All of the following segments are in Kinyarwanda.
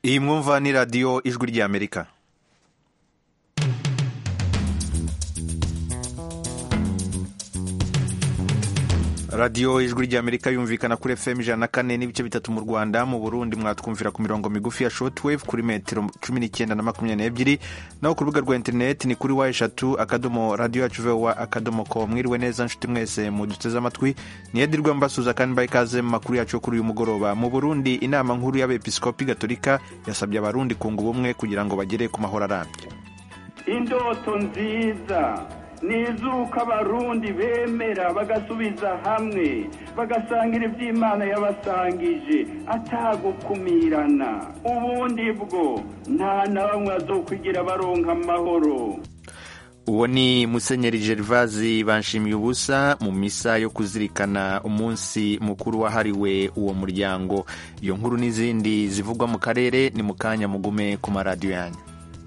Iyi mwumva ni radiyo ijwi ry'Amerika. radiyo ijwi ry'Amerika yumvikana kuri FM 104 n'ibice bitatu mu Rwanda. Mu Burundi mwatwumvira ku mirongo migufi ya shortwave kuri metero 19 na 22, naho ku rubuga rwa internet ni kuri wa3.radio.voa.com. Mwiriwe neza nshuti mwese muduteze amatwi, ni Edirwa mbasuza kandi mbaye ikaze mu makuru yacu kuri uyu mugoroba. Mu Burundi inama nkuru y'abepiskopi gatolika yasabye abarundi kunga ubumwe kugira ngo bagere ku mahoro arambye. Indoto nziza nizuka abarundi bemera bagasubiza hamwe bagasangira iby'Imana yabasangije atagukumirana, ubundi bwo nta na bamwe bazokwigira baronka amahoro. Uwo ni Musenyeri Gervazi Banshimiye ubusa mu misa yo kuzirikana umunsi mukuru wahariwe uwo muryango. Iyo nkuru n'izindi zivugwa mu karere ni mukanya, mugume ku maradiyo yanyu.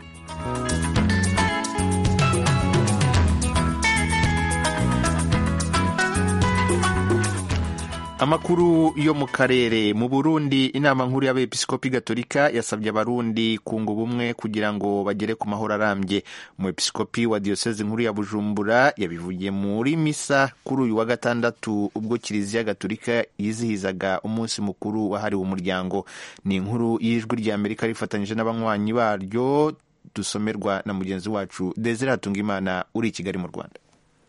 Amakuru yo mu karere. Mu Burundi inama nkuru y'abepiskopi gatolika yasabye abarundi kunga ubumwe kugira ngo bagere ku mahoro arambye. Umwepiskopi wa diocese nkuru ya Bujumbura yabivugiye muri misa kuri uyu wa gatandatu ubwo Kiliziya gatolika yizihizaga umunsi mukuru wahariwe umuryango. Ni inkuru y'ijwi ry'Amerika rifatanyije n'abanywanyi baryo, dusomerwa na mugenzi wacu Desire Hatungimana uri i Kigali mu Rwanda.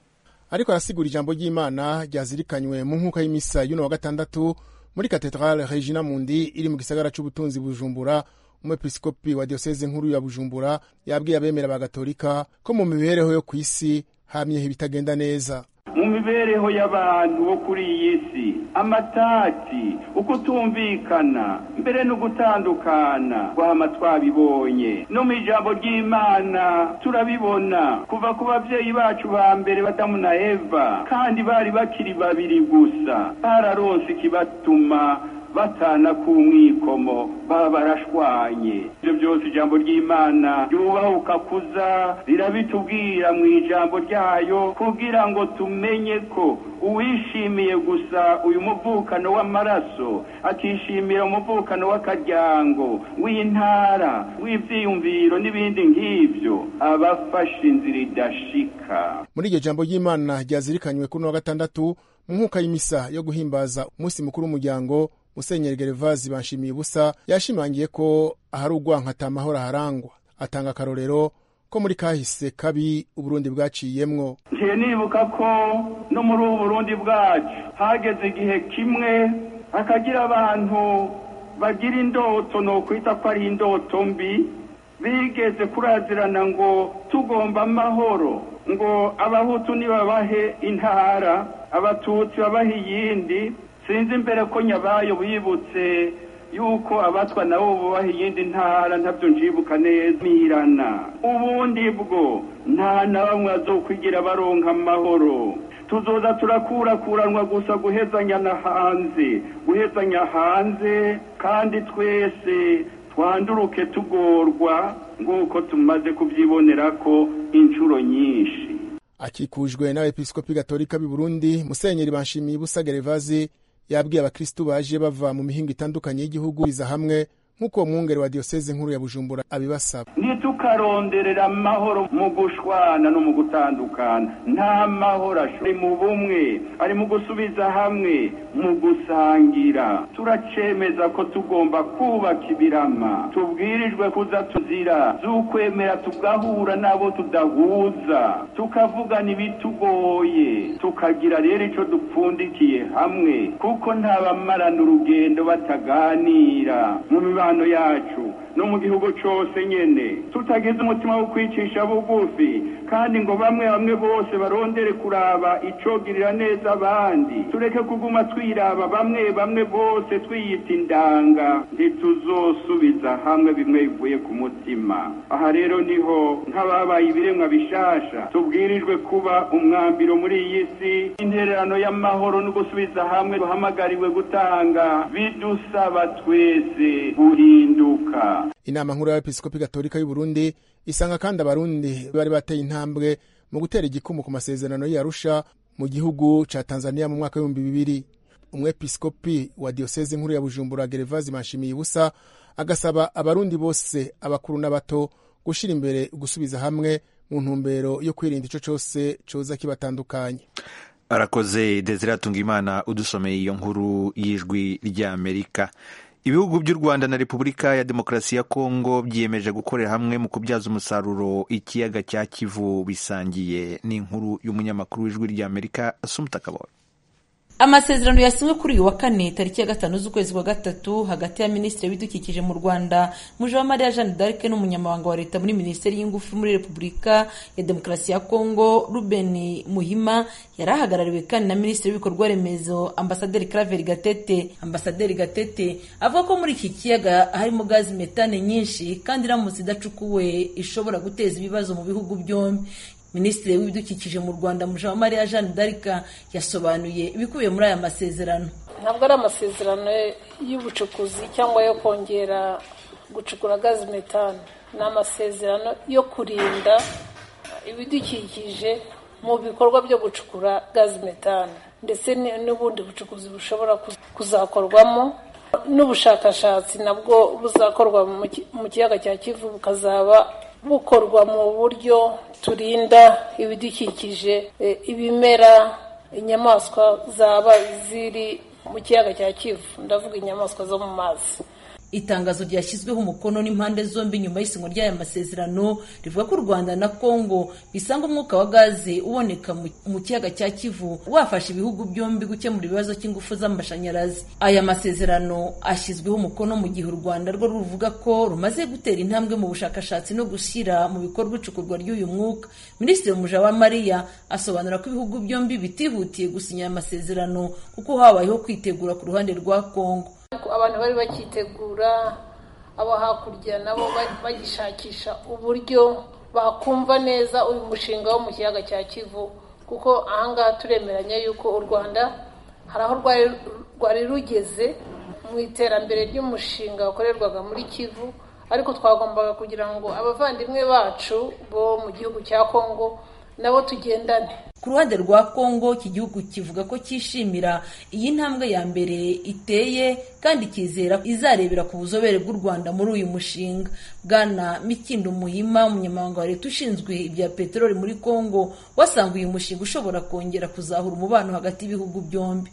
Ariko arasigura ijambo ry'Imana ryazirikanywe mu nkuka y'imisa y'uno wa gatandatu muri Cathedrale Regina Mundi iri mu gisagara c'ubutunzi Bujumbura. Umwepiskopi wa diocese nkuru ya Bujumbura yabwiye abemera ba gatolika ko mu mibereho yo kw'isi hamyeho ibitagenda neza. Mu mibereho y'abantu bo kuri iyi si, amatati, ukutumvikana, mbere no gutandukana kwama twabibonye. No mu ijambo ry'Imana turabibona kuva ku bavyeyi bacu ba mbere Adamu na Eva, kandi bari bakiri babiri gusa, bararonse ikibatuma batana ku mwikomo baba barashwanye. Ibyo byose ijambo ry'Imana ryubahuka kuza rirabitubwira mu ijambo ryayo kugira ngo tumenye ko uwishimiye gusa uyu muvukano w'amaraso akishimira umuvukano w'akaryango, w'intara, w'ivyiyumviro n'ibindi nk'ivyo abafashe inzira idashika. Muri iryo jambo ry'Imana ryazirikanywe kuri wa gatandatu mu nkuka y'imisa yo guhimbaza umunsi mukuru w'umuryango, Musenyeri Gervazi Banshimiye ubusa yashimangiye ko ahari urwanka ata mahoro aharangwa. Atanga akarorero ko muri kahise kabi Uburundi bwaciyemwo. Ngiye nibuka ko no muri Uburundi bwacu hageze igihe kimwe hakagira abantu bagira indoto, no kwita ko ari indoto mbi, bigeze kurazirana ngo tugomba amahoro, ngo abahutu nibabahe intara, abatutsi babahe iyindi. Sinzi imbere ko nyabayo bibutse yuko abatwa nabo bubaha iyindi ntara, ntabyo njibuka neza mirana. Ubundi bwo nta na bamwe bazokwigira baronka amahoro. Tuzoza turakurakuranwa gusa guhezanya hanze, kandi twese twanduruke tugorwa nk'uko tumaze kubyibonera ko inshuro nyinshi. Akikujwe n'abepiskopi gatolika b'i Burundi, Musenyeri Banshimiye ubusa Gervazi yabwiye abakristu baje bava mu mihingo itandukanye y'igihugu biza hamwe nk'uko umwungere wa diocese nkuru ya Bujumbura abibasaba. Nitukaronderera amahoro mu gushwana no mu gutandukana, nta mahoro ari mu bumwe, ari mu gusubiza hamwe, mu gusangira. Turacemeza ko tugomba kubaka ibirama, tubwirijwe kuza tuzira z'ukwemera, tugahura n'abo tudahuza, tukavugana ibitugoye, tukagira rero ico dupfundikiye hamwe, kuko nta bamarana urugendo bataganira. Mu mibano yacu no mu gihugu cyose nyene tutagize umutima wo kwicisha bugufi, kandi ngo bamwe bose barondere kuraba icogirira neza abandi, tureke kuguma twiraba bamwe bose twiyita indanga, ntituzosubiza hamwe bimwe bivuye ku mutima. Aha rero niho nk'ababaye ibiremwa bishasha tubwirijwe kuba umwambiro muri iyi si, intererano y'amahoro no gusubiza hamwe duhamagariwe gutanga, bidusaba twese guhinduka. Inama nkuru y'abepiskopi gatolika y'u Burundi isanga kandi abarundi bari bateye intambwe mu gutera igikumu ku masezerano y'Arusha mu gihugu ca Tanzania mu mwaka wa 2000. umwepiskopi wa diyoseze nkuru ya Bujumbura Gervaze Manshimiye agasaba abarundi bose abakuru n'abato gushira imbere gusubiza hamwe mu ntumbero yo kwirinda ico cose coza kibatandukanye. Arakoze Desire Tungimana udusomeye iyo nkuru y'ijwi ry'Amerika. Ibihugu by'u Rwanda na Repubulika ya Demokarasi ya Kongo byiyemeje gukorera hamwe mu kubyaza umusaruro ikiyaga cya Kivu bisangiye. Ni inkuru y'umunyamakuru w'ijwi ry'Amerika Asumta Kaboyi. Amasezerano yasinywe kuri uyu wa kane tariki ya 5 z'ukwezi kwa gatatu hagati ya Minisitiri w'Ibidukikije mu Rwanda Mujawamariya Jeanne d'Arc n'umunyamabanga wa leta muri Minisiteri y'Ingufu muri Repubulika ya Demokarasi ya Kongo Ruben Muhima yarahagarariwe kandi na Minisitiri w'Ibikorwa Remezo Ambasaderi Claver Gatete. Ambasaderi Gatete avuga ko muri iki kiyaga harimo gazi metane nyinshi kandi iramutse idacukuwe ishobora guteza ibibazo mu bihugu byombi. Minisitiri w'Ibidukikije mu Rwanda Mujawamariya Jeanne d'Arc yasobanuye ibikubiye muri aya masezerano. Ntabwo ari amasezerano y'ubucukuzi cyangwa yo kongera gucukura gazi metane, ni amasezerano yo kurinda ibidukikije mu bikorwa byo gucukura gazi metane ndetse n'ubundi bucukuzi bushobora kuzakorwamo n'ubushakashatsi nabwo buzakorwa mu kiyaga cya Kivu bukazaba bukorwa mu buryo turinda ibidukikije, ibimera, inyamaswa zaba ziri mu kiyaga cya Kivu, ndavuga inyamaswa zo mu mazi. Itangazo ryashyizweho umukono n'impande zombi nyuma y'isinywa ry'aya masezerano rivuga ko u Rwanda na Kongo bisanga umwuka wa gaze uboneka mu kiyaga cya Kivu wafasha ibihugu byombi gukemura ibibazo cy'ingufu z'amashanyarazi. Aya masezerano ashyizweho umukono mu gihe u Rwanda rwo ruvuga ko rumaze gutera intambwe mu bushakashatsi no gushyira mu bikorwa icukurwa ry'uyu mwuka. Minisitiri Mujawamariya asobanura ko ibihugu byombi bitihutiye gusinya aya masezerano kuko habayeho kwitegura ku ruhande rwa Kongo. Abantu bari bakitegura, abo hakurya nabo bagishakisha uburyo bakumva neza uyu mushinga wo mu kiyaga cya Kivu, kuko ahangaha turemeranya yuko u Rwanda hari aho rwari rugeze mu iterambere ry'umushinga wakorerwaga muri Kivu, ariko twagombaga kugira ngo abavandimwe bacu bo mu gihugu cya Kongo nabo tugendane. Ku ruhande rwa Kongo iki gihugu kivuga ko cyishimira iyi ntambwe ya mbere iteye kandi kizera izarebera ku buzobere bw'u Rwanda muri uyu mushinga. Bwana Mikindo Muhima umunyamabanga wa leta ushinzwe ibya peteroli muri Kongo wasanga uyu mushinga ushobora kongera kuzahura umubano hagati y'ibihugu byombi.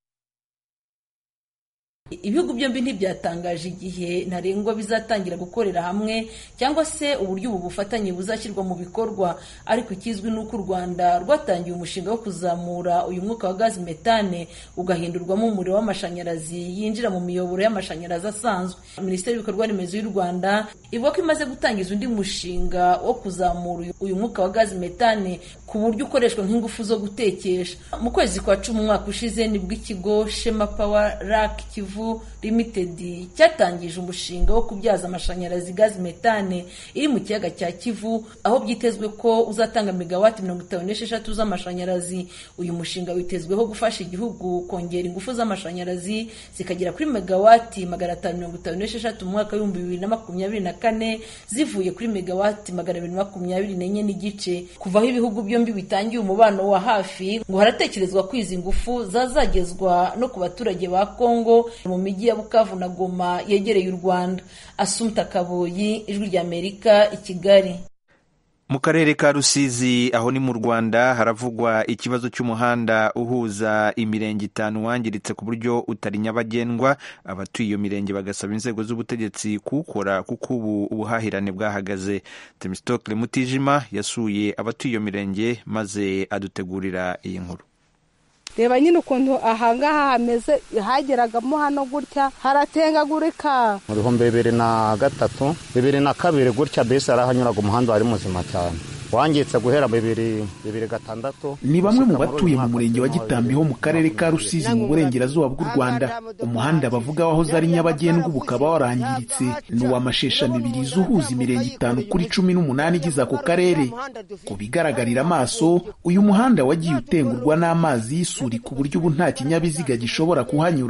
Ibihugu byombi ntibyatangaje igihe ntarengwa bizatangira gukorera hamwe cyangwa se uburyo ubu bufatanye buzashyirwa mu bikorwa, ariko ikizwi nuko u Rwanda rwatangiye umushinga wo kuzamura uyu mwuka wa gazi metane ugahindurwamo umuriro w'amashanyarazi yinjira mu miyoboro y'amashanyarazi asanzwe. Minisiteri y'Ibikorwa Remezo y'u Rwanda ivuga ko imaze gutangiza undi mushinga wo kuzamura uyu mwuka wa gazi metane ku buryo ukoreshwa nk'ingufu zo gutekesha. Mu kwezi kwa 10 umwaka ushize nibwo ikigo Shema Power Rack Kivu Limited cyatangije umushinga wo kubyaza amashanyarazi gazi metane iri mu kiyaga cya Kivu, aho byitezwe ko uzatanga megawati 56 z'amashanyarazi. Uyu mushinga witezweho gufasha igihugu kongera ingufu z'amashanyarazi zikagera kuri megawati 556 mu mwaka wa 2024 zivuye kuri megawati 224 n'igice. Kuvaho ibihugu byombi bitangiye umubano wa hafi, ngo haratekerezwa kwiza ingufu zazagezwa no ku baturage ba Kongo mu miji ya Bukavu na Goma yegereye u Rwanda. Asumta Kaboyi, Ijwi ry'Amerika, i Kigali. Mu karere ka Rusizi aho ni mu Rwanda haravugwa ikibazo cy'umuhanda uhuza imirenge 5 wangiritse ku buryo utari nyabagendwa. Abatuye iyo mirenge bagasaba inzego z'ubutegetsi kuwukora kuko ubu ubuhahirane bwahagaze. Temistokle Mutijima yasuye abatuye iyo mirenge maze adutegurira iyi nkuru. Reba nyine ukuntu ahangaha hameze, hageragamo hano gutya haratengagurika. Mu 2003 2002 gutya bese arahanyuraga umuhanda wari muzima cyane, wangitse guhera 2006. Ni bamwe mu batuye mu murenge wa Gitambi ho mu karere ka Rusizi mu burengerazuba bw'u Rwanda. Umuhanda bavuga wahoze ari nyabagendwa bukaba warangiritse, ni uw'amashesha 2 zuhuza imirenge 5 kuri 18 igize ako karere. Ku bigaragarira amaso uyu muhanda wagiye utengurwa n'amazi y'isuri ku buryo ubu nta kinyabiziga gishobora kuhanyura.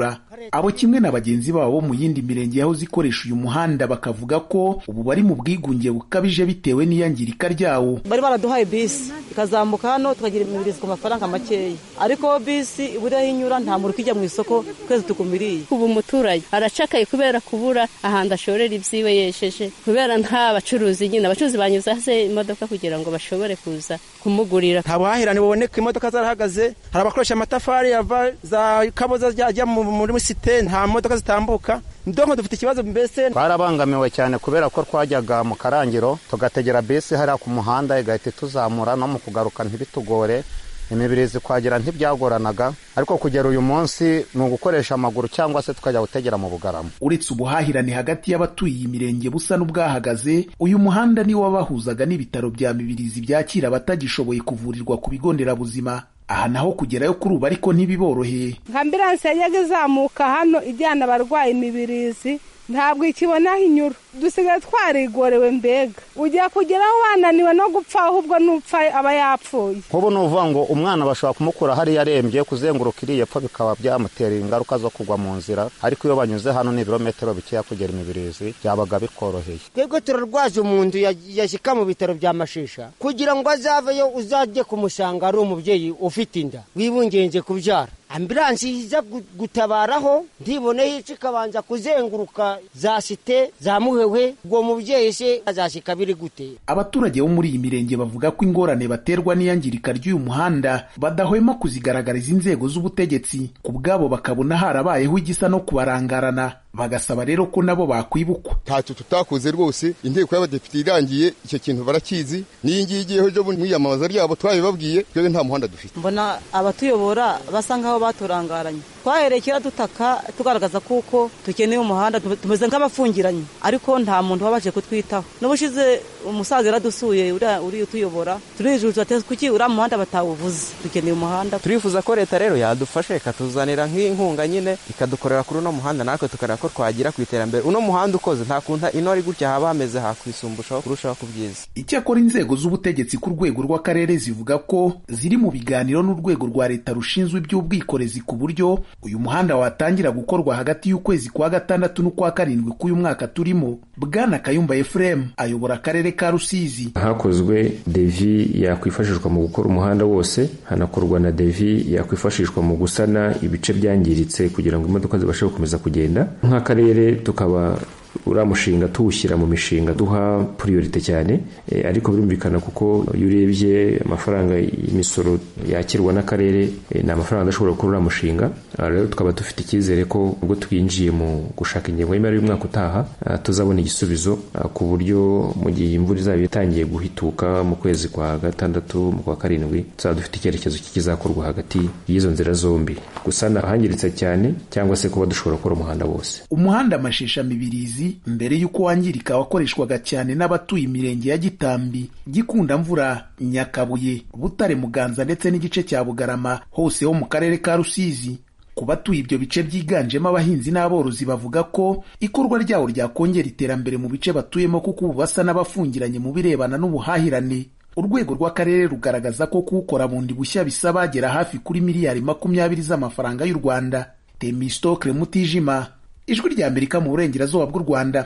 abo kimwe na bagenzi babo mu yindi mirenge yahoze ikoresha uyu muhanda bakavuga ko ubu bari mu bwigunge bukabije bitewe n'iyangirika ryawo. Bari baraduhaye bisi ikazamuka hano tukagira imibirizi ku mafaranga makeya, ariko bisi iburiho inyura nta muntu ukijya mu isoko twese tukumiriye. Ubu umuturage aracakaye kubera kubura ahandi ashorera ibyiwe yesheje, kubera nta bacuruzi nyine abacuruzi banyuze hase imodoka kugira ngo bashobore kuza kumugurira. Nta buhahirane buboneka, imodoka zarahagaze, hari abakoresha amatafari yava za Kaboza ajya muri site, nta modoka zitambuka. Ndongo dufite ikibazo mbese. Twarabangamiwe cyane kubera ko twajyaga mu Karangiro tugategera bisi hariya ku muhanda igahita tuzamura no mu kugaruka ntibitugore, imibirizi kwagera ntibyagoranaga, ariko kugera uyu munsi ni ugukoresha amaguru cyangwa se tukajya gutegera mu Bugarama. Uretse ubuhahirane hagati y'abatuye iyi mirenge busa n'ubwahagaze, uyu muhanda ni wabahuzaga n'ibitaro bya Mibirizi byakira abatagishoboye kuvurirwa ku bigo nderabuzima. Aha naho kugerayo kuri ubu ariko ntibiboroheye. Ambulance yajyaga izamuka hano ijyana abarwayi Mibirizi ntabwo ikibonaho inyura, dusigaye twarigorewe mbega. Ujya kugeraho wananiwe no gupfa, ahubwo n'upfa aba yapfuye. Nk'ubu ni uvuga ngo umwana bashobora kumukura hariya arembye, kuzenguruka iriya pfa bikaba byamutera ingaruka zo kugwa mu nzira, ariko iyo banyuze hano ni ibirometero bikeya kugera Imibirizi byabaga bikoroheye. Twebwe turarwaje umuntu yashyika mu bitaro bya Mashisha kugira ngo azaveyo uzajye kumusanga ari umubyeyi ufite inda wibungenze kubyara. Ambulance iza gutabaraho ndiboneye ikabanza kuzenguruka za site za Muhewe, ubwo mubyeyi se azashika biri gute. Abaturage bo muri iyi mirenge bavuga ko ingorane baterwa n'iyangirika ry'uyu muhanda badahwema kuzigaragariza inzego z'ubutegetsi, ku bwabo bakabona harabayeho igisa no kubarangarana, bagasaba rero ko nabo bakwibukwa. Ntacyo tutakoze rwose, inteko y'abadepite irangiye icyo kintu barakizi, n'iyi ngiyi igiyeho ejo mwiyamamaza ryabo twabibabwiye, twebwe nta muhanda dufite. Mbona abatuyobora basa nkaho baturangaranye, twaherekera dutaka tugaragaza kuko tukeneye umuhanda, tumeze nk'abafungiranye, ariko nta muntu wabaje kutwitaho. N'ubushize umusaza yaradusuye uri utuyobora, turijuza ati kuki uriya muhanda batawuvuze, dukeneye umuhanda. Turifuza ko leta rero yadufashe ikatuzanira nk'inkunga nyine ikadukorera kuri uno muhanda, natwe tukareba ko twagira ku iterambere. Uno muhanda ukoze nta kunta ino ari gutya haba hameze hakwisumbushaho kurushaho kubyiza. Icyakora inzego z'ubutegetsi ku rwego rw'akarere zivuga ko ziri mu biganiro n'urwego rwa leta rushinzwe iby'ubwikorezi ku buryo uyu muhanda watangira gukorwa hagati y'ukwezi kwa gatandatu n'ukwa karindwi k'uyu mwaka turimo. Bwana Kayumba Ephraim ayobora akarere ka Rusizi. Hakozwe devi yakwifashishwa mu gukora umuhanda wose, hanakorwa na devi yakwifashishwa mu gusana ibice byangiritse kugira ngo imodoka zibashe gukomeza kugenda. Nk'akarere tukaba uriya mushinga tuwushyira mu mishinga duha priorite cyane, ariko birumvikana kuko iyo urebye amafaranga y'imisoro yakirwa n'akarere ni amafaranga adashobora gukora uriya mushinga. Rero tukaba dufite icyizere ko ubwo twinjiye mu gushaka ingengo y'imari y'umwaka utaha tuzabona igisubizo, ku buryo mu gihe imvura izaba itangiye guhituka mu kwezi kwa gatandatu mu kwa karindwi tuzaba dufite icyerekezo kizakorwa hagati y'izo nzira zombi, gusana ahangiritse cyane cyangwa se kuba dushobora gukora umuhanda wose. Umuhanda Mashisha Mibirizi mbere y'uko wangirika wakoreshwaga cyane n'abatuye imirenge ya Gitambi, Gikunda Mvura, Nyakabuye, Butare, Muganza ndetse n'igice cya Bugarama hose ho mu karere ka Rusizi. Ku batuye ibyo bice byiganjemo abahinzi n'aborozi bavuga ko ikorwa ryawo ryakongera iterambere mu bice batuyemo, kuko ubu basa n'abafungiranye mu birebana n'ubuhahirane. Urwego rw'akarere rugaragaza ko kuwukora bundi bushya bisaba agera hafi kuri miliyari 20 z'amafaranga y'u Rwanda. Temistokle Mutijima, Ijwi rya Amerika mu burengerazuba bw'u Rwanda.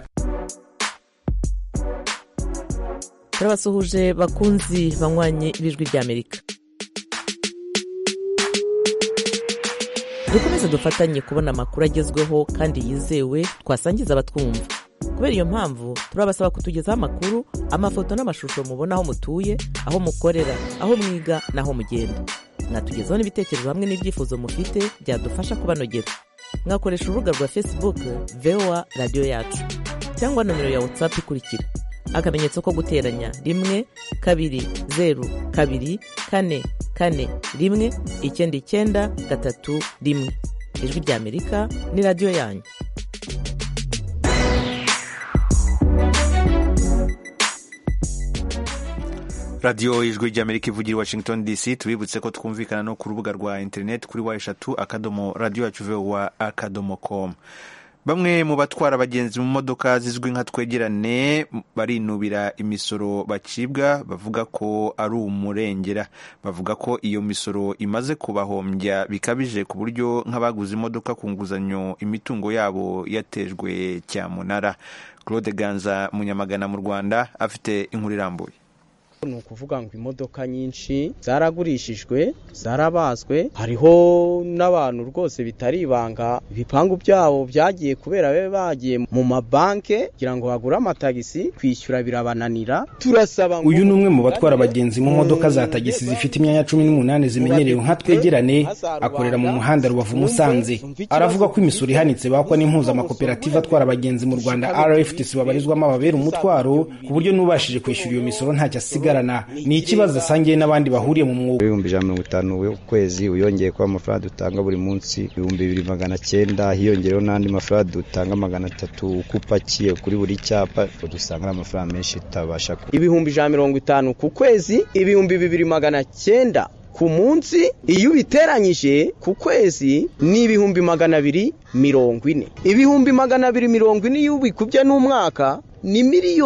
Turabasuhuje bakunzi banywanye b'Ijwi rya Amerika. Dukomeze dufatanye kubona amakuru agezweho kandi yizewe twasangiza abatwumva. Kubera iyo mpamvu turabasaba kutugezaho amakuru, amafoto n'amashusho mubona aho mutuye, aho mukorera, aho mwiga n'aho mugenda. Mwatugezaho n'ibitekerezo hamwe n'ibyifuzo mufite byadufasha kubanogera. Mwakoresha urubuga rwa Facebook VOA Radio Yacu cyangwa nomero ya WhatsApp ikurikira: akamenyetso ko guteranya 1-2-2-4-4-1-9-3-1. Ijwi rya Amerika ni radio yanyu. Radio Ijwi rya Amerika ivugira Washington DC. Tubibutse ko twumvikana no ku rubuga rwa internet kuri wa eshatu /radio yacu VOA.com. Bamwe mu batwara abagenzi mu modoka zizwi nka twegerane barinubira imisoro bacibwa, bavuga ko ari umurengera. Bavuga ko iyo misoro imaze kubahombya bikabije ku buryo nk'abaguze imodoka ku nguzanyo imitungo yabo yatejwe cyamunara. Claude Ganza Munyamagana mu Rwanda afite inkuru irambuye. Ni ukuvuga ngo imodoka nyinshi zaragurishijwe, zarabazwe, hariho n'abantu rwose bitari ibanga ibipangu byabo byagiye kubera babe bagiye mu mabanke kugira ngo bagure amatagisi, kwishyura birabananira. Turasaba ngo uyu ni umwe mu batwara abagenzi mu modoka za tagisi zifite imyanya 18 zimenyerewe nka twegerane, akorera mu muhanda Rubavu Musanze. Aravuga ko imisoro ihanitse bakwa n'impuzamakoperative atwara abagenzi mu Rwanda RFTC babarizwamo ababera umutwaro, ku buryo n'ubashije kwishyura iyo misoro ntacyo asigarana. Ni ikibazo asangiye n'abandi bahuriye mu mwuga. 150 ukwezi uyongeye kwa amafaranga dutanga buri munsi 2900, hiyongereho n'andi mafaranga dutanga 300 ukupakiye kuri buri cyapa, dusanga amafaranga menshi tabasha. 150 ku kwezi, 2900 ku munsi, iyo biteranyije ku kwezi ni 240. 240 iyo ubikubye n'umwaka ni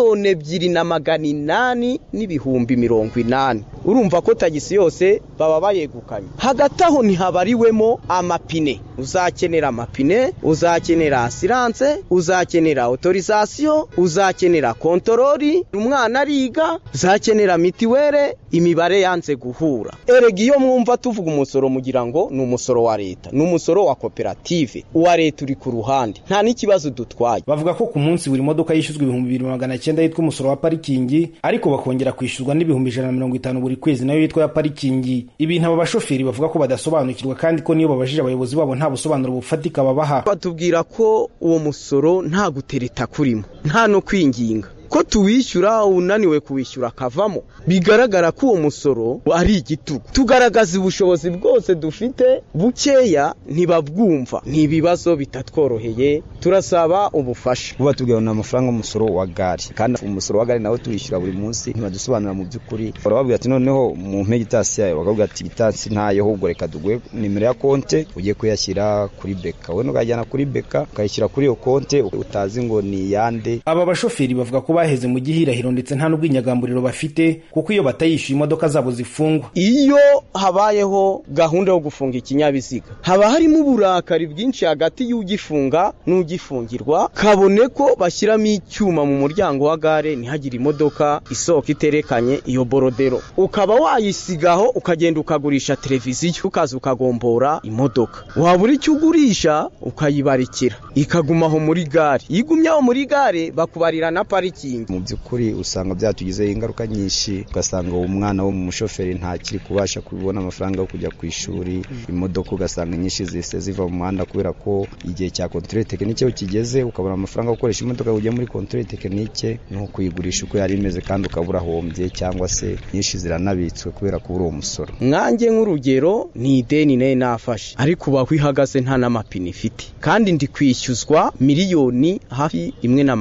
2,880,080. Urumva ko tagisi yose baba bayegukanye. Hagati aho ntihabariwemo amapine. Uzakenera amapine, uzakenera assurance, uzakenera autorisation, uzakenera kontorori, umwana ariga, uzakenera mitiwere, imibare yanze guhura. Erega iyo mwumva tuvuga umusoro mugira ngo ni umusoro wa leta, ni umusoro wa koperative, uwa leta uri ku ruhande, nta n'ikibazo dutwaye. Bavuga ko ku munsi buri modoka yishyuzwa 2,900 yitwa umusoro wa parikingi, ariko bakongera kwishyuzwa n'150 buri kwezi nayo yitwa ya parikingi. Ibintu aba bashoferi bavuga ko badasobanukirwa, kandi ko niyo babajije abayobozi babo nta busobanuro bufatika babaha. Batubwira ko uwo musoro nta gutereta kurimo, nta no kwinginga ko tuwishyura, unaniwe kuwishyura kavamo. Bigaragara ko uwo musoro ari igitugu. Tugaragaza ubushobozi bwose dufite bukeya, ntibabwumva. Ni ibibazo bitatworoheye, turasaba ubufasha. Uba tubwira na amafaranga umusoro wa gari, kandi umusoro wa gari nawo tuwishyura buri munsi, ntibadusobanura mu by'ukuri. Barababwira ati noneho mu mpegitasi yayo, bakavuga ati gitasi ntayo, ahubwo reka duguhe nimero ya konte ugiye kuyashyira kuri beka. We nugajyana kuri beka ukayishyira kuri iyo konte utazi ngo ni yande. Aba bashoferi bavuga ko baheze mu gihirahiro ndetse nta n'ubwinyagamburiro bafite, kuko iyo batayishyuye imodoka zabo zifungwa. Iyo habayeho gahunda yo gufunga ikinyabiziga, haba harimo uburakari bwinshi hagati y'ugifunga n'ugifungirwa, kabone ko bashyiramo icyuma mu muryango wa gare ntihagire imodoka isohoka iterekanye iyo borodero. Ukaba wayisigaho ukagenda ukagurisha televiziyo, ukaza ukagombora imodoka. Wabura icyo ugurisha ukayibarikira ikagumaho muri gare. Igumyaho muri gare bakubarira na parikingi. Mu by'ukuri usanga byatugizeho ingaruka nyinshi, ugasanga uwo mwana wo mu mushoferi ntakiri kubasha kubona amafaranga yo kujya ku ishuri. Imodoka ugasanga nyinshi zise ziva mu muhanda kubera ko igihe cya controle technique kigeze, ukabona amafaranga yo gukoresha imodoka ujya muri controle technique no kuyigurisha uko yari imeze, kandi ukabura hombye, cyangwa se nyinshi ziranabitswe kubera ko uri umusoro. Nkanjye nk'urugero ni ideni naye nafashe, ariko uba kwihagaze nta n'amapine ifite, kandi ndi kwishyuzwa miliyoni hafi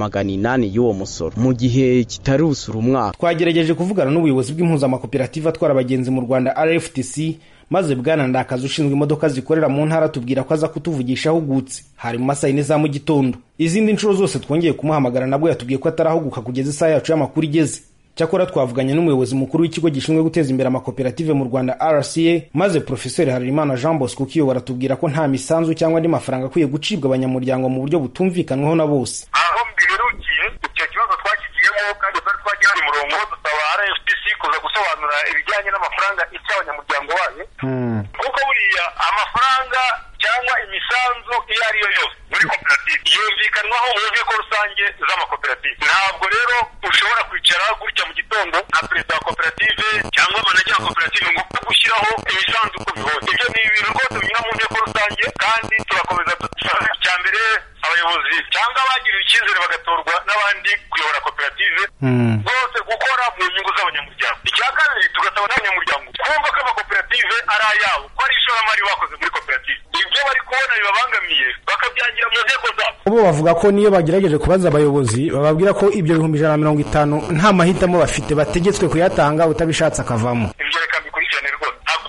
1,800 y'uwo musoro mu gihe kitari usura umwaka. Twagerageje kuvugana n'ubuyobozi bw'impuzamakoperative atwara abagenzi mu Rwanda RFTC, maze Bwana Ndakazi ushinzwe imodoka zikorera mu ntara tubwira ko aza kutuvugisha ahugutse hari mu masaha 4 za mu gitondo. Izindi nshuro zose twongeye kumuhamagara nabwo yatubwiye ko atarahuguka kugeza isaha yacu y'amakuru igeze. Cyakora twavuganye n'umuyobozi mukuru w'ikigo gishinzwe guteza imbere amakoperative mu Rwanda RCA, maze Professeur Harerimana Jean Bosco Kiyo baratubwira ko nta misanzu cyangwa andi mafaranga akwiye gucibwa abanyamuryango mu buryo butumvikanwaho na bose. Aho mbiherukiye icyo kibazo twakigiyemo, kandi twagiye mu murongo dusaba RFTC kuza gusobanura ibijyanye n'amafaranga icy'abanyamuryango bayo, kuko buriya amafaranga cyangwa imisanzu iyo ari yo yose muri koperative yumvikanwaho mu nteko rusange z'amakoperative. Ntabwo rero ushobora kwicara gutya mu gitondo nka perezida wa koperative cyangwa manager wa koperative ngo gushyiraho imisanzu uko bihose. Ibyo ni ibintu rwose binyura mu nteko rusange, kandi turakomeza dusaba icya mbere abayobozi cyangwa abagiriwe icyizere bagatorwa n'abandi kuyobora koperative bose gukora mu nyungu z'abanyamuryango. Icya kabiri tugasaba n'abanyamuryango kumva ko amakoperative ari ayabo, ko ari ishoramari bakoze muri koperative. Ibyo bari kubona bibabangamiye bakabyangira mu nteko zabo. Bo bavuga ko niyo bagerageje kubaza abayobozi bababwira ko ibyo 150 nta mahitamo bafite, bategetswe kuyatanga utabishatse akavamo. Ibyo reka bikurikirane rwose, ntabwo byaba ari byo.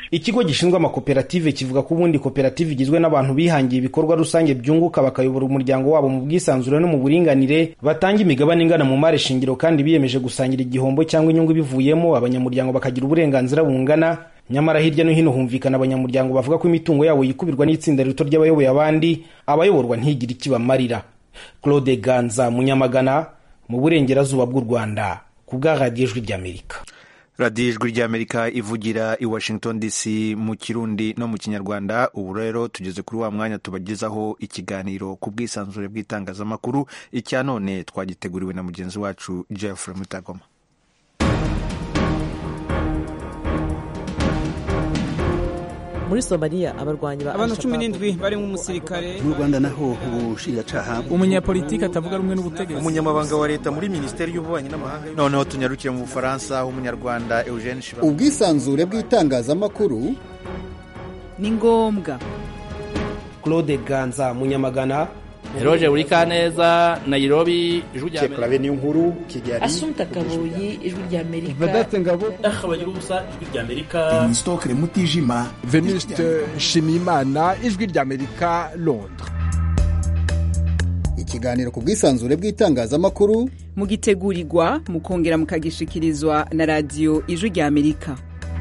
Ikigo gishinzwe amakoperative kivuga ko ubundi koperative igizwe n'abantu bihangiye ibikorwa rusange byunguka bakayobora umuryango wabo mu bwisanzure no mu buringanire, batanga imigabane ingana mu mari shingiro kandi biyemeje gusangira igihombo cyangwa inyungu bivuyemo, abanyamuryango bakagira uburenganzira bungana. Nyamara hirya no hino humvikana abanyamuryango bavuga ko imitungo yabo yikubirwa n'itsinda rito ry'abayoboye abandi, abayoborwa ntigire ikibamarira. Claude Ganza Munyamagana, mu burengerazuba bw'u Rwanda, ku bwa Radio Ijwi ry'Amerika. Radio Ijwi ry'Amerika ivugira i Washington DC mu Kirundi no mu Kinyarwanda. Ubu rero tugeze kuri wa mwanya tubagezaho ikiganiro ku bwisanzure bw'itangazamakuru. Icya none twagiteguriwe na mugenzi wacu Jeffrey Mutagoma. Muri Somalia abarwanyi ba abantu 17 bari mu musirikare. Mu Rwanda naho ubushinjacyaha, umunyapolitiki atavuga rumwe n'ubutegetsi, umunyamabanga wa leta muri Minisiteri y'Ububanyi n'Amahanga. Noneho tunyarukire mu Bufaransa, umunyarwanda Eugene Shiba. Ubwisanzure bw'itangazamakuru ni ngombwa. Claude Ganza Munyamagana, Roje Urikaneza, Nairobi, Ijwi ry'Amerika. Clave niyo nkuru, Kigali. Asumta Kaboyi, Ijwi ry'Amerika. Vedete Ngabo, Ahabagira ubusa, Ijwi ry'Amerika. Stokre Mutijima, Venuste Shimimana, Ijwi ry'Amerika, Londres. Ikiganiro ku bwisanzure bw'itangazamakuru mugitegurirwa mukongera mukagishikirizwa na Radio Ijwi ry'Amerika.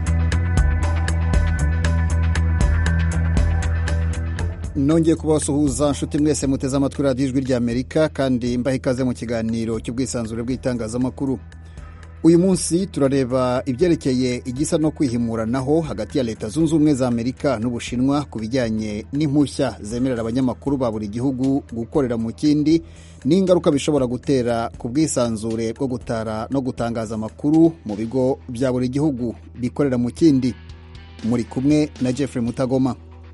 Nongeye kubasuhuza nshuti mwese muteze amatwi Radio Ijwi ry'Amerika kandi mbaha ikaze mu kiganiro cy'ubwisanzure bw'itangazamakuru. Uyu munsi turareba ibyerekeye igisa no kwihimuranaho hagati ya Leta Zunze Ubumwe za Amerika n'Ubushinwa ku bijyanye n'impushya zemerera abanyamakuru ba buri gihugu gukorera mu kindi n'ingaruka bishobora gutera ku bwisanzure bwo gutara no gutangaza amakuru mu bigo bya buri gihugu bikorera mu kindi. Muri kumwe na Jeffrey Mutagoma.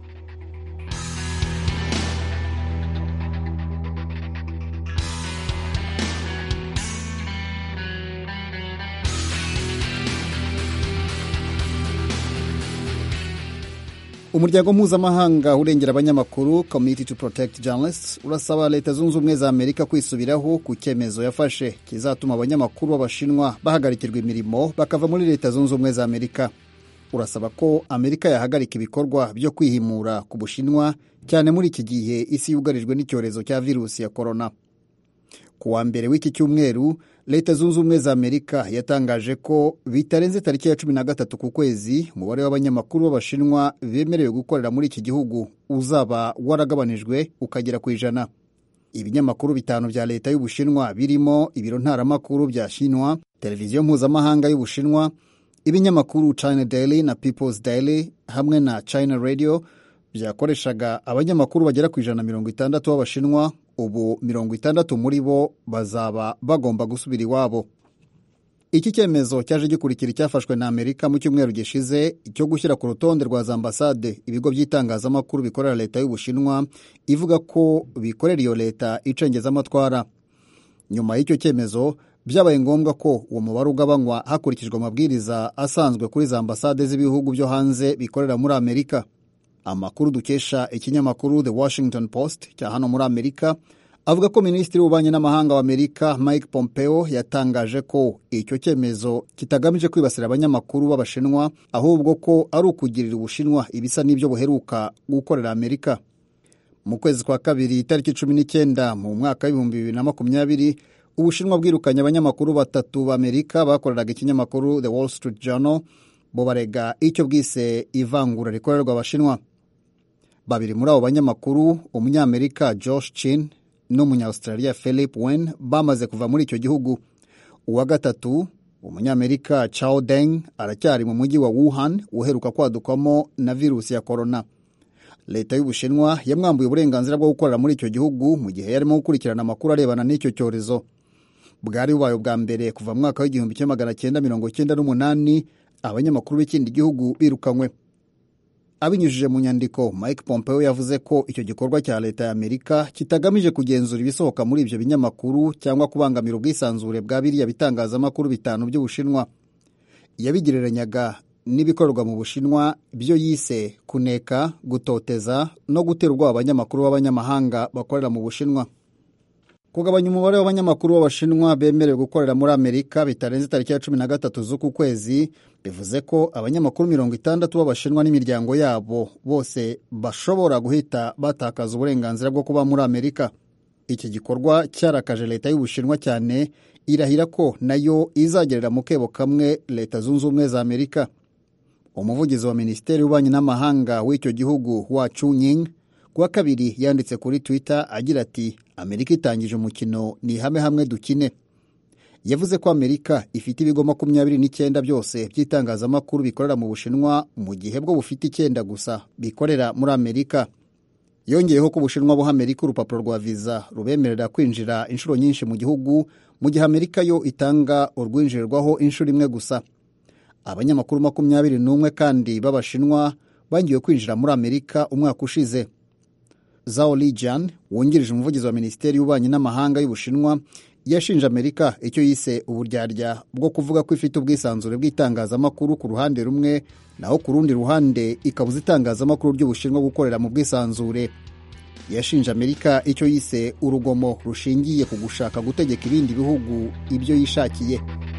Umuryango mpuzamahanga urengera abanyamakuru Committee to Protect Journalists urasaba Leta Zunze Ubumwe za Amerika kwisubiraho ku cyemezo yafashe kizatuma abanyamakuru b'Abashinwa bahagarikirwa imirimo bakava muri Leta Zunze Ubumwe za Amerika. Urasaba ko Amerika yahagarika ibikorwa byo kwihimura ku Bushinwa cyane muri iki gihe isi yugarijwe n'icyorezo cya virusi ya corona. Ku wa mbere w'iki cyumweru, Leta Zunze Ubumwe za Amerika yatangaje ko bitarenze tariki ya 13 ku kwezi umubare w'abanyamakuru b'Abashinwa bemerewe gukorera muri iki gihugu uzaba waragabanijwe ukagera ku 100. Ibinyamakuru bitanu bya leta y'Ubushinwa birimo ibiro ntaramakuru bya Shinwa, televiziyo mpuzamahanga y'Ubushinwa, ibinyamakuru China Daily na People's Daily hamwe na China Radio byakoreshaga abanyamakuru bagera ku 160 b'Abashinwa. Ubu 60 muri bo bazaba bagomba gusubira iwabo. Iki cyemezo cyaje gikurikira icyafashwe na Amerika mu cyumweru gishize cyo gushyira ku rutonde rwa ambasade ibigo by'itangazamakuru bikorera leta y'Ubushinwa ivuga ko bikorera iyo leta icengeza amatwara. Nyuma y'icyo cyemezo byabaye ngombwa ko uwo mubare ugabanywa hakurikijwe amabwiriza asanzwe kuri za ambasade z'ibihugu byo hanze bikorera muri Amerika. Amakuru dukesha ikinyamakuru The Washington Post cya hano muri Amerika avuga ko Minisitiri w'Ububanyi n'Amahanga wa Amerika Mike Pompeo yatangaje ko icyo cyemezo kitagamije kwibasira abanyamakuru b'Abashinwa ahubwo ko ari ukugirira Ubushinwa ibisa n'ibyo buheruka gukorera Amerika. Mu kwezi kwa kabiri tariki 19 mu mwaka w'2020 Ubushinwa bwirukanye abanyamakuru 3 b'Amerika bakoreraga ikinyamakuru The Wall Street Journal bo barega icyo bwise ivangura rikorerwa Abashinwa. Babiri muri abo banyamakuru, umunyamerika Josh Chin n'umunya-Australia Philip Wen bamaze kuva muri icyo gihugu. Uwa gatatu, umunyamerika Chao Deng aracyari mu mujyi wa Wuhan uheruka kwadukwamo na virusi ya corona. Leta y'Ubushinwa yamwambuye uburenganzira bwo gukorera muri icyo gihugu mu gihe yarimo gukurikirana amakuru arebana n'icyo cyorezo. Bwari bubaye bwa mbere kuva mu mwaka w'1998 abanyamakuru b'ikindi gihugu birukanywe. Abinyujije mu nyandiko, Mike Pompeo yavuze ko icyo gikorwa cya leta ya Amerika kitagamije kugenzura ibisohoka muri ibyo binyamakuru cyangwa kubangamira ubwisanzure bwa biriya bitangazamakuru bitanu by'Ubushinwa. Yabigereranyaga n'ibikorwa mu Bushinwa byo yise kuneka, gutoteza no gutera ubwoba abanyamakuru b'abanyamahanga bakorera mu Bushinwa. Kugabanya umubare w'abanyamakuru b'Abashinwa bemerewe gukorera muri Amerika bitarenze tariki ya 13 z'uku kwezi bivuze ko abanyamakuru 60 b'Abashinwa n'imiryango yabo bose bashobora guhita batakaza uburenganzira bwo kuba muri Amerika. Iki gikorwa cyarakaje leta y'Ubushinwa cyane, irahira ko nayo izagerera mu kebo kamwe Leta Zunze Ubumwe za Amerika. Umuvugizi wa Minisiteri y'Ububanyi n'Amahanga w'icyo gihugu Hua Chunying kuwa kabiri yanditse kuri Twitter agira ati Amerika itangije umukino ni hamwe dukine. Yavuze ko Amerika ifite ibigo 29 byose by'itangazamakuru bikorera mu Bushinwa mu gihe bwo bufite 9 gusa bikorera muri Amerika. Yongeyeho ko Ubushinwa buha Amerika urupapuro rwa visa rubemerera kwinjira inshuro nyinshi mu gihugu, mu gihe Amerika yo itanga urwinjirirwaho inshuro imwe gusa. Abanyamakuru 21 kandi b'Abashinwa bangiwe kwinjira muri Amerika umwaka ushize. Zhao Lijian, wungirije umuvugizi wa Minisiteri y'Ububanyi n'Amahanga y'Ubushinwa, yashinje Amerika icyo yise uburyarya bwo kuvuga ko ifite ubwisanzure bw'itangazamakuru ku ruhande rumwe, naho ku rundi ruhande ikabuza itangazamakuru ry'Ubushinwa gukorera mu bwisanzure. Yashinje Amerika icyo yise urugomo rushingiye ku gushaka gutegeka ibindi bihugu ibyo yishakiye.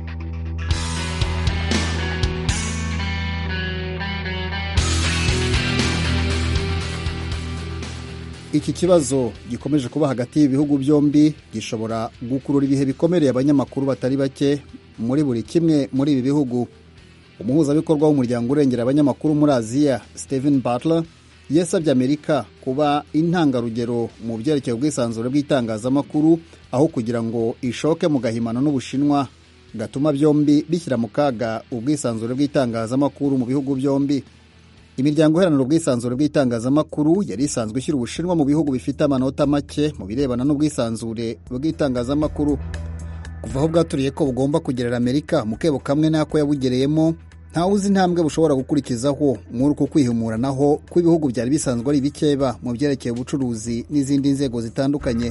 Iki kibazo gikomeje kuba hagati y'ibihugu byombi gishobora gukurura ibihe bikomereye abanyamakuru batari bake muri buri kimwe muri ibi bihugu. Umuhuzabikorwa w'umuryango urengera abanyamakuru muri Aziya, Stephen Butler, yasabye Amerika kuba intangarugero mu byerekeye ubwisanzure bw'itangazamakuru aho kugira ngo ishoke mu gahimano n'Ubushinwa gatuma byombi bishyira mu kaga ubwisanzure bw'itangazamakuru mu bihugu byombi. Imiryango iharanira ubwisanzure bw'itangazamakuru yari isanzwe ishyira Ubushinwa mu bihugu bifite amanota make mu birebana n'ubwisanzure bw'itangazamakuru. Kuva aho bwaturiye ko bugomba kugerera Amerika mu kebo kamwe n'ako yabugereyemo, ntawe uzi intambwe bushobora gukurikizaho muri uku kwihumuranaho kw'ibihugu byari bisanzwe ari bikeba mu byerekeye ubucuruzi n'izindi nzego zitandukanye.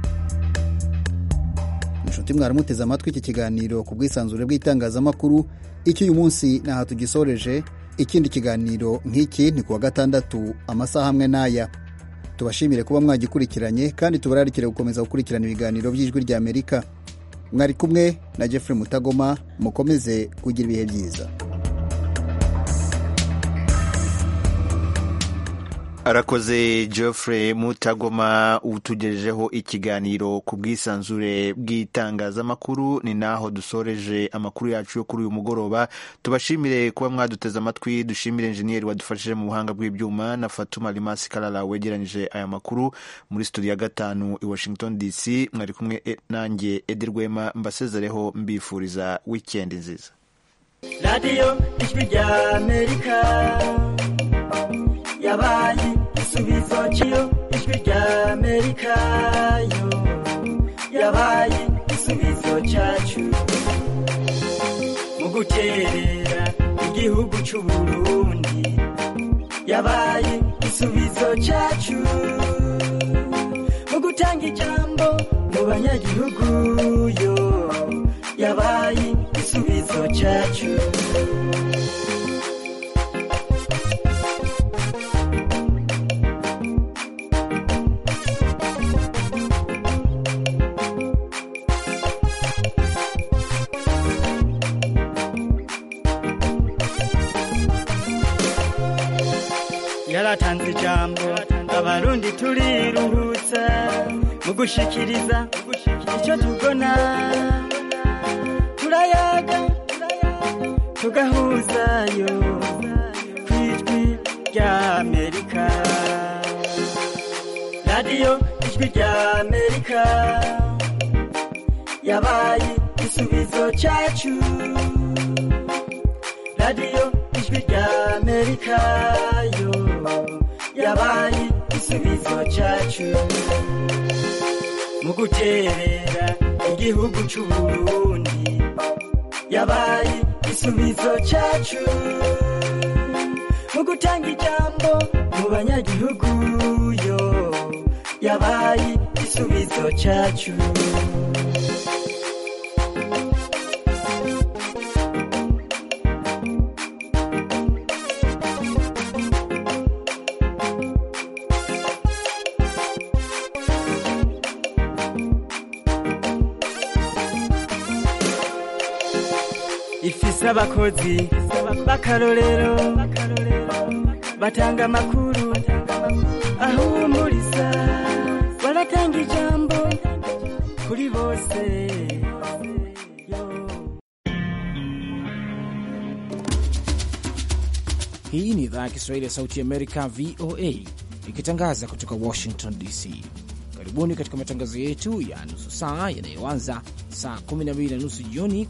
Inshuti mwaramuteze amatwi iki kiganiro ku bwisanzure bw'itangazamakuru, icyo uyu munsi naha tugisoreje. Ikindi kiganiro nk'iki ni kuwa gatandatu amasaha amwe n'aya. Tubashimire kuba mwagikurikiranye kandi tubararikire gukomeza gukurikirana ibiganiro by'Ijwi rya Amerika. Mwari kumwe na Jeffrey Mutagoma, mukomeze kugira ibihe byiza. Arakoze Geoffrey Mutagoma utugejejeho ikiganiro ku bwisanzure bw'itangazamakuru. Ni naho dusoreje amakuru yacu yo kuri uyu mugoroba. Tubashimire kuba mwaduteze amatwi, dushimire engineer wadufashije mu buhanga bw'ibyuma na Fatuma Limasi Kalala wegeranije aya makuru muri studio ya 5 i Washington DC. Mwari kumwe nanjye Edi Rwema, mbasezereho mbifuriza weekend nziza. Radio Ijwi rya Amerika yabaye igisubizo cyo Ijwi rya Amerika yo yabaye igisubizo cyacu mu guterera igihugu cy'u Burundi, yabaye igisubizo cyacu mu gutanga ijambo mu banyagihugu yo yabaye igisubizo cyacu. Yaratanze ijambo abarundi turiruhutsa mu gushikiriza icyo tubona, turayaga tugahuzayo kw'Ijwi rya Amerika. Radio Ijwi rya Amerika yabaye igisubizo cyacu. Radio Ijwi rya Amerika yo yabaye igisubizo cyacu mu guterera igihugu cy'u Burundi, yabaye igisubizo cyacu mu gutanga ijambo mu banyagihugu yo yabaye igisubizo cyacu. Ifise abakozi b'akarorero batanga amakuru ahumuriza baratanga ijambo kuri bose. Hii ni idhaa ya Kiswahili ya Sauti Amerika, VOA, ikitangaza kutoka Washington DC. Karibuni katika matangazo yetu ya nusu saa yanayoanza saa 12:30 jioni